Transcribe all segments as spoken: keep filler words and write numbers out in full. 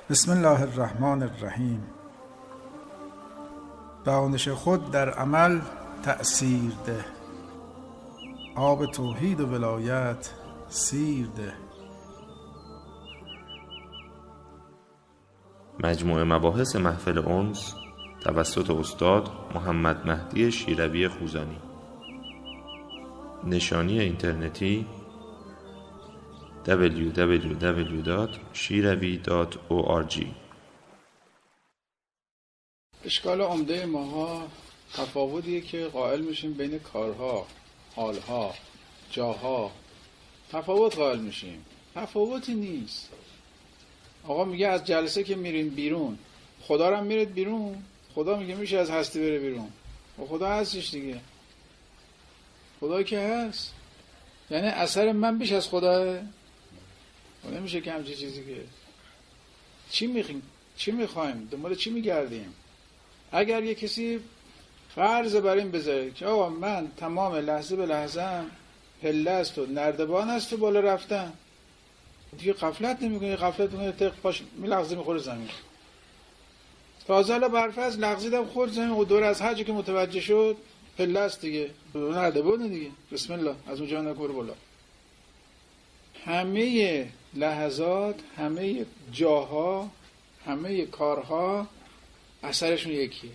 بسم الله الرحمن الرحیم. دانش خود در عمل تأثیر ده، آب توحید و ولایت سیر ده. مجموعه مباحث محفل انس توسط استاد محمد مهدی شیروی خوزانی. نشانی اینترنتی دبلیو دبلیو دبلیو دات شیروی دات او آر جی. اشکال عمده ماها تفاوتیه که قائل میشیم بین کارها، حالها، جاها. تفاوت قائل میشیم. تفاوتی نیست. آقا میگه از جلسه که میرین بیرون، خدا رو هم میرید بیرون. خدا میگه میشه از هستی بره بیرون. و خدا هستش دیگه. خدا که هست. یعنی اثر من بیش از خداه. و نمیشه که همچین چیزی که چی میخوایم چی میخوایم دنبال چی میگردیم؟ اگر یه کسی فرض بر این بذاره که آقا من تمام لحظه به لحظه‌ام پله است و نردبان است و بالا رفتن، دیگه غفلت نمیکنه. غفلت میکنه تق پاش میلغزه میخوره زمین. تازه حالا برفرض لغزیدم خورد زمین و دور از حج که متوجه شد پله است دیگه، نردبانه دیگه، بسم الله از اونجا نکور بالا. همه لحظات، همه جاها، همه کارها اثرشون یکیه.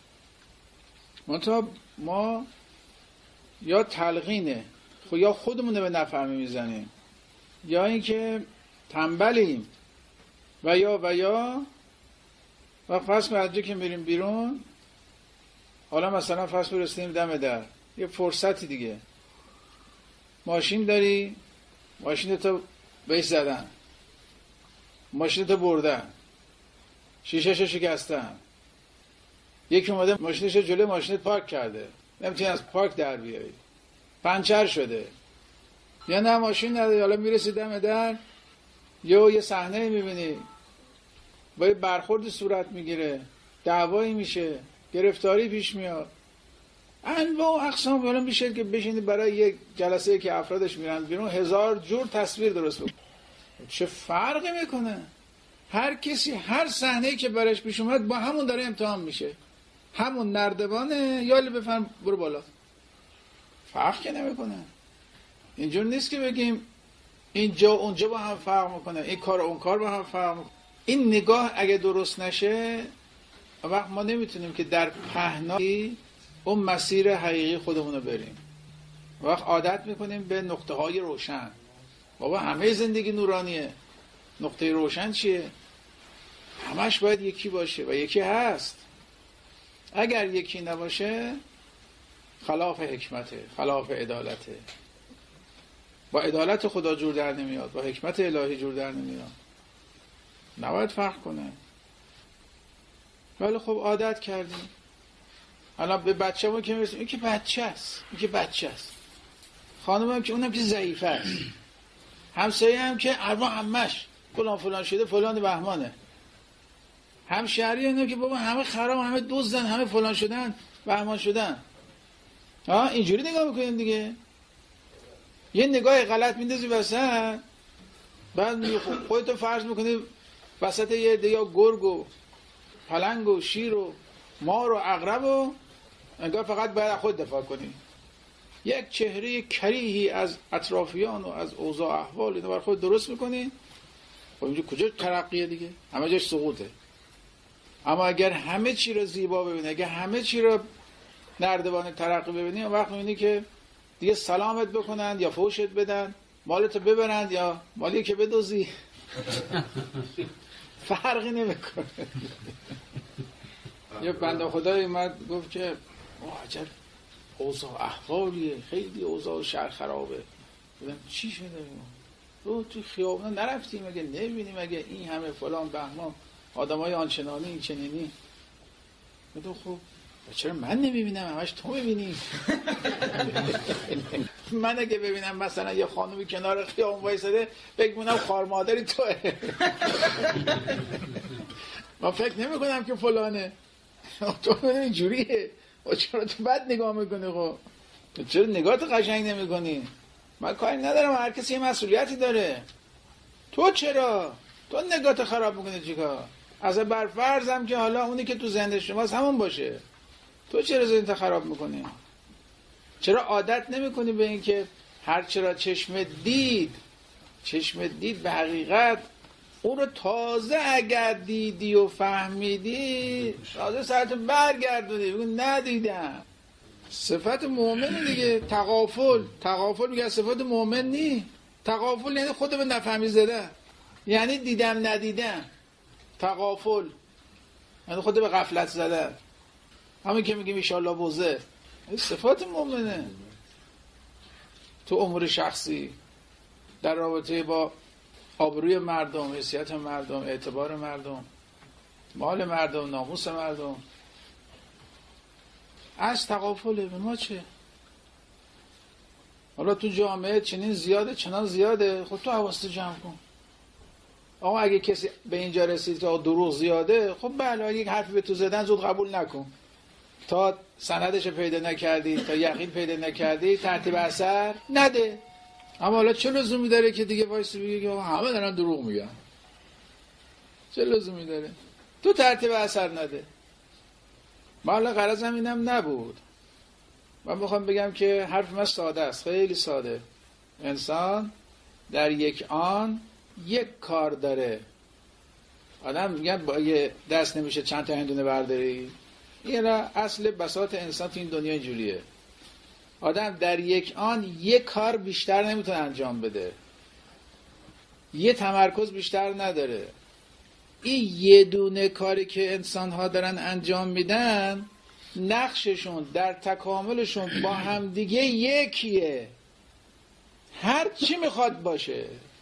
منتها ما یا تلقینه خب یا خودمونه به نفهمی میزنیم، یا اینکه تنبلیم، و یا و یا و فرض کنید که میریم بیرون، حالا مثلا فرض کنید رسیدیم دم در یه فرصتی دیگه، ماشین داری، ماشین تو بهش زدن، ماشین تو بردن، شیشه‌شو شکستن، یکی اومده ماشینش جلوی ماشینت پارک کرده، نمیتونی از پارک در بیاری، پنچر شده، یا نه ماشین نداری، حالا میرسی دم در یا یه صحنه میبینی با یه برخورد صورت میگیره، دعوایی میشه، گرفتاری پیش میاد، انواع و اقسام. حالا میشه که بشینی برای یک جلسه که افرادش میرن بیرون هزار جور تصویر درست بکنه. چه فرقی میکنه؟ هر کسی هر صحنه‌ای که برایش پیش اومد با همون داره امتحان میشه، همون نردبانه یا بفهم برو بالا. فرق که نمیکنه. اینجور نیست که بگیم اینجا اونجا با هم فرق میکنه، این کار اون کار با هم فرق میکنه. این نگاه اگه درست نشه وقت ما نمیتونیم که در پهنایی اون مسیر حقیقی خودمون رو بریم. وقت عادت میکنیم به نقطه های روشن. بابا همه زندگی نورانیه. نقطه روشن چیه؟ همش باید یکی باشه و یکی هست. اگر یکی نباشه خلاف حکمته، خلاف عدالته. با عدالت خدا جور در نمیاد، با حکمت الهی جور در نمیاد. نباید فرق کنه. ولی خب عادت کردیم. الان به بچه ما که میرسیم این که بچه است، این که بچه است. خانم هم که اونم که ضعیفه است. همسایه هم که اروا همش فلان فلان شده، فلان بهمانه. همشهری هم که بابا همه خراب، همه دزدن، همه فلان شدن، بهمان شدن. ها اینجوری نگاه میکنیم دیگه. یه نگاه غلط میندازی وسط، بعد خودتو فرض میکنی وسط یه عده یا گرگ و پلنگ و شیر و مار و عقرب و انگار فقط باید خود دفاع کنی. یک چهره کریهی از اطرافیان و از اوضاع احوال اینو بر خود درست میکنی. خب اینجا کجا ترقیه دیگه؟ همه جاش سقوطه. اما اگر همه چی رو زیبا ببینی، اگر همه چی رو نردبان ترقی ببینی، اون وقت میبینی که دیگه سلامت بکنن یا فوشت بدن، مالتو ببرند یا مالی که بدوزی، فرقی نمیکنه. یه بنده خدایی اومد گفت که عجب اوضاع احوالیه، خیلی اوضاع شهر خرابه. بودم چی شده؟ تو تو خیابون نرفتیم مگه نمیبینیم مگه این همه فلان بهمان آدمای آنچنانی این چنینی؟ بودم خب چرا من نمیبینم؟ همش تو میبینی. من اگه ببینم مثلا یه خانومی کنار خیابون وایساده بگمونم خار مادری توه. من فکر نمی کنم که فلانه. تو اینجوریه. چرا تو بد نگاه میکنی؟ خب چرا نگاهت قشنگ نمیکنی؟ من کاری ندارم، هر کسی یه مسئولیتی داره. تو چرا؟ تو نگاهت خراب میکنه چیکار؟ اصلا بر فرضم که حالا اونی که تو ذهن شماست همون باشه، تو چرا ذهنت خراب میکنی؟ چرا عادت نمیکنی به این که هر چرا چشم دید، چشم دید به حقیقت اون رو تازه اگر دیدی و فهمیدی تازه سرت برگردونی بگو ندیدم. صفت مؤمن دیگه. تغافل، تغافل میگه صفت مؤمن نی. تغافل یعنی خود به نفهمی زده، یعنی دیدم ندیدم. تغافل یعنی خود به غفلت زده، همین که میگیم ایشالله بوزه. صفات مؤمنه تو امور شخصی، در رابطه با آبروی مردم، حیثیت مردم، اعتبار مردم، مال مردم، ناموس مردم. از تغافله. به ما چه؟ حالا تو جامعه چنین زیاده، چنان زیاده، خب تو حواست جمع کن. آقا اگه کسی به اینجا رسید که دروغ زیاده، خب بله اگه یک حرفی به تو زدن زود قبول نکن تا سندش پیدا نکردی، تا یقین پیدا نکردی، ترتیب اثر نده. اما حالا چه لزومی داره که دیگه وایسی بگی که همه دارن دروغ میگن؟ چه لزومی داره؟ تو ترتیب اثر نده. ما حالا غرضم اینم نبود. من میخوام بگم که حرف من ساده است، خیلی ساده. انسان در یک آن یک کار داره. آدم میگن با یه دست نمیشه چند تا هندونه برداری. این را اصل بساط انسان تو این دنیا اینجوریه. آدم در یک آن یک کار بیشتر نمیتونه انجام بده، یه تمرکز بیشتر نداره. این یه دونه کاری که انسان ها دارن انجام میدن، نقششون در تکاملشون با همدیگه یکیه، هر چی میخواد باشه،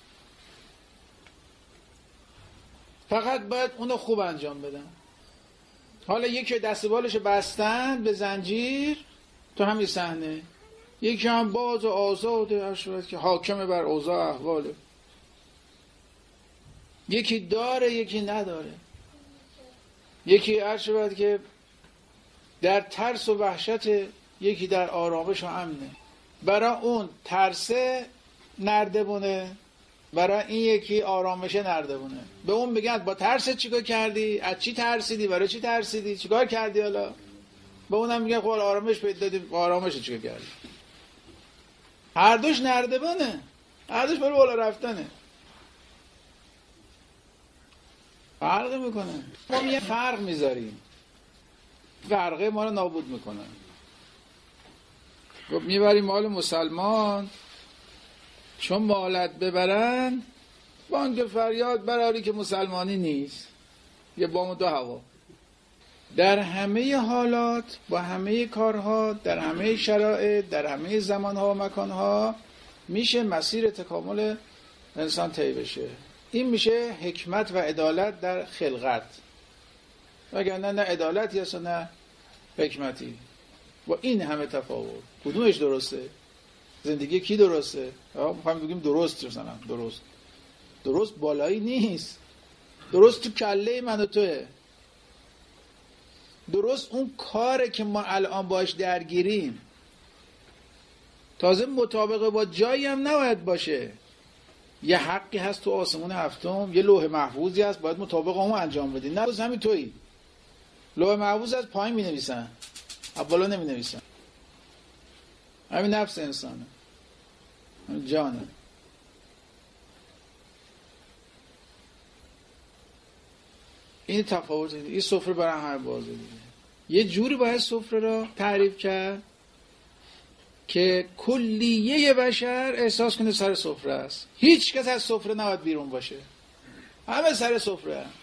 فقط باید اونو خوب انجام بدن. حالا یکی دست بالش بستن به زنجیر تو همین صحنه، یکی هم باز و آزاده، هر شود که حاکم بر اوضاع احواله. یکی داره یکی نداره، یکی هر شود که در ترس و وحشت، یکی در آرامش و امنه. برای اون ترسه نردبونه، برای این یکی آرامشه نردبونه. به اون بگن با ترس چیکار کردی؟ از چی ترسیدی؟ برای چی ترسیدی؟ چیکار کردی؟ حالا به اونم میگن خب آرامش پیدا دادیم، آرامش چیکار کردی؟ هر دوش نردبونه، هر دوش برای بالا رفتنه. فرق میکنه. ما یه فرق میذاریم، فرقه ما رو نابود میکنه. خب میبریم مال مسلمان، چون مالت ببرن بانگ فریاد براری که مسلمانی نیست. یه بام و دو هوا. در همه حالات، با همه کارها، در همه شرایط، در همه زمانها و مکانها میشه مسیر تکامل انسان طی بشه. این میشه حکمت و عدالت در خلقت. وگرنه نه عدالتی هست و نه حکمتی. با این همه تفاوت کدومش درسته؟ زندگی کی درسته؟ میخوایم بگیم درست مثلا درست. درست بالایی نیست. درست تو کله من و توه. درست اون کاره که ما الان باش درگیریم. تازه مطابق با جایی هم نباید باشه. یه حقی هست تو آسمون هفتم، یه لوح محفوظی هست، باید مطابق اون انجام بدی. نه روز همین تویی. لوح محفوظ از پایین می نویسن، از بالا نمی نویسن. همین نفس انسانه، همین جانه. این تفاوت دیگه. این سفره برای همه بازه دیگه. یه جوری باید سفره را تعریف کرد که کلیه بشر احساس کنه سر سفره است. هیچ کس از سفره نباید بیرون باشه، همه سر سفره هم.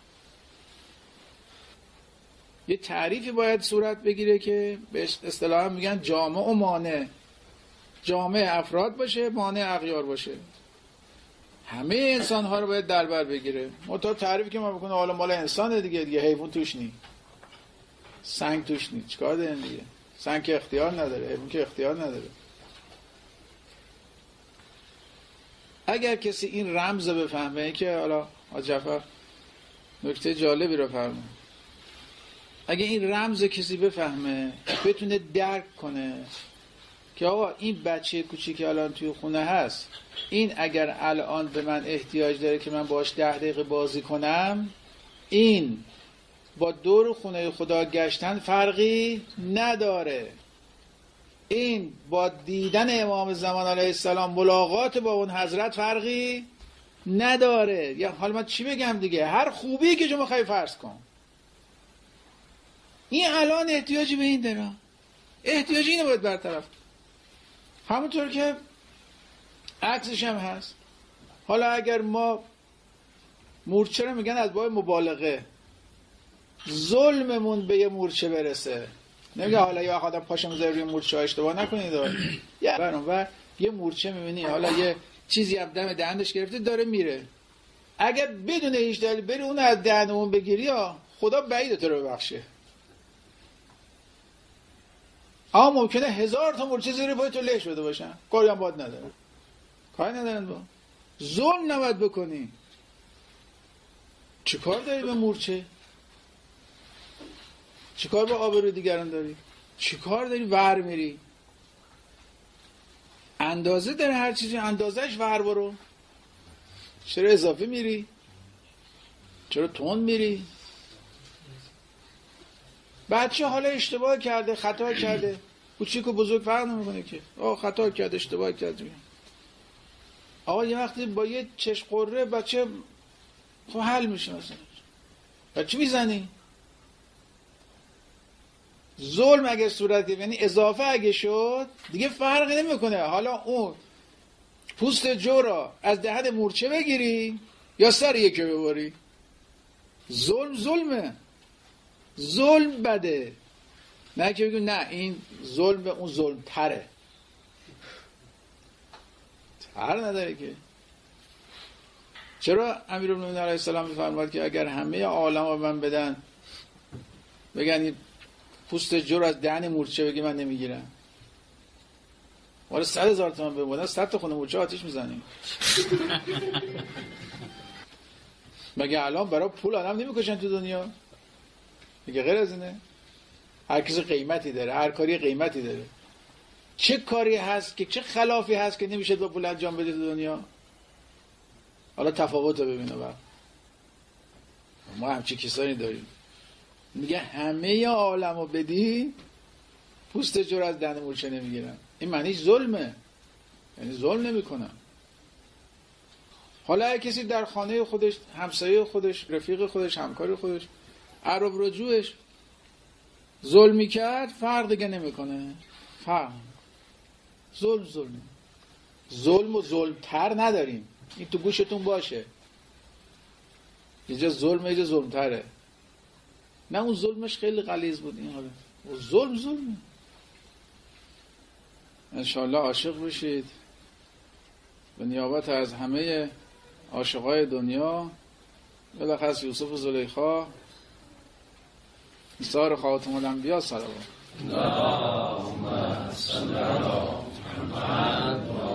یه تعریفی باید صورت بگیره که به اصطلاح میگن جامع و مانع. جامع افراد باشه، مانع اغیار باشه. همه انسان ها رو باید در بر بگیره. مطابق تعریفی که ما بکنه حالا مال انسانه دیگه، دیگه حیوان توش نی، سنگ توش نی، چیکار دارن دیگه؟ سنگ که اختیار نداره، حیوان که اختیار نداره. اگر کسی این رمز رو بفهمه که حالا حاج جعفر نکته جالبی رو فرمود، اگه این رمز کسی بفهمه، بتونه درک کنه که آقا این بچه کوچیک که الان توی خونه هست، این اگر الان به من احتیاج داره که من باش ده دقیقه بازی کنم، این با دور خونه خدا گشتن فرقی نداره. این با دیدن امام زمان علیه السلام، ملاقات با اون حضرت فرقی نداره. یا حالا من چی بگم دیگه، هر خوبی که شما خواهی فرض کن، این الان احتیاجی به این داره، احتیاجی اینو باید برطرف. همونطور که عکسش هم هست. حالا اگر ما مورچه رو میگن از باب مبالغه، ظلممون به یه مورچه برسه، نمیگه حالا یا آدم پاشو میذاره روی مورچه ها اشتباه نکنید یا برون و یه مورچه میبینی حالا یه چیزی از دم دهنش گرفته داره میره، اگر بدون هیچ دلیل بری اون از دهن اون بگیری، یا خدا بعید تو رو ببخشه. اما ممکنه هزار تا مورچه زیر پای تو له شده باشن، کاری هم باید ندارن، کاری ندارن. با ظلم نباید بکنی. چی کار داری به مورچه؟ چی کار به آبروی دیگران داری؟ چی کار داری ور میری؟ اندازه داره هر چیزی، اندازهش ور برو. چرا اضافه میری؟ چرا تند میری؟ بچه حالا اشتباه کرده، خطا کرده، کوچیک و بزرگ فرق نمیکنه که. آه خطا کرده، اشتباه کرده. آقا یه وقتی با یه چش قره بچه خب حل میشه. مثلا بچه میزنی؟ ظلم اگه صورت گرفت، یعنی اضافه اگه شد، دیگه فرقی نمیکنه حالا اون پوست جو را از دهن مورچه بگیری یا سر یکی ببری. ظلم ظلمه، ظلم بده. نه که بگیم نه این ظلم به اون ظلم تره، تر نداره که. چرا امیرالمومنین علیه السلام میفرماد که اگر همه عالم ها من بدن، بگن این پوست جو از دهن مورچه بگی من نمیگیرم، ولی صد هزار تومن ببودن صد تا خونه مورچه آتیش میزنیم. مگه الان برای پول آدم نمیکشن تو دنیا؟ مگه غیر از اینه؟ هر کسی قیمتی داره، هر کاری قیمتی داره. چه کاری هست که چه خلافی هست که نمیشه با پول انجام بده تو دنیا؟ حالا تفاوت رو ببینه. بعد ما همچی کسانی داریم میگه همه عالم رو بدی پوست جور از دهن مورچه نمیگیرن. این معنیش ظلمه، یعنی ظلم نمیکنن. حالا اگه کسی در خانه خودش، همسایه خودش، رفیق خودش، همکار خودش، عرب رجوعش ظلمی کرد، فرق دیگه نمیکنه. فرق ظلم ظلم ظلم و ظلم تر نداریم. این تو گوشتون باشه، یه جا ظلمه یه جا ظلم تره. نه اون ظلمش خیلی غلیظ بود، این حاله ظلم ظلمه. انشاءالله عاشق بشید به نیابت از همه عاشقای دنیا، بلخص یوسف و زلیخا، نثار خاتم الانبیا صلوات. اللهم صل علی محمد.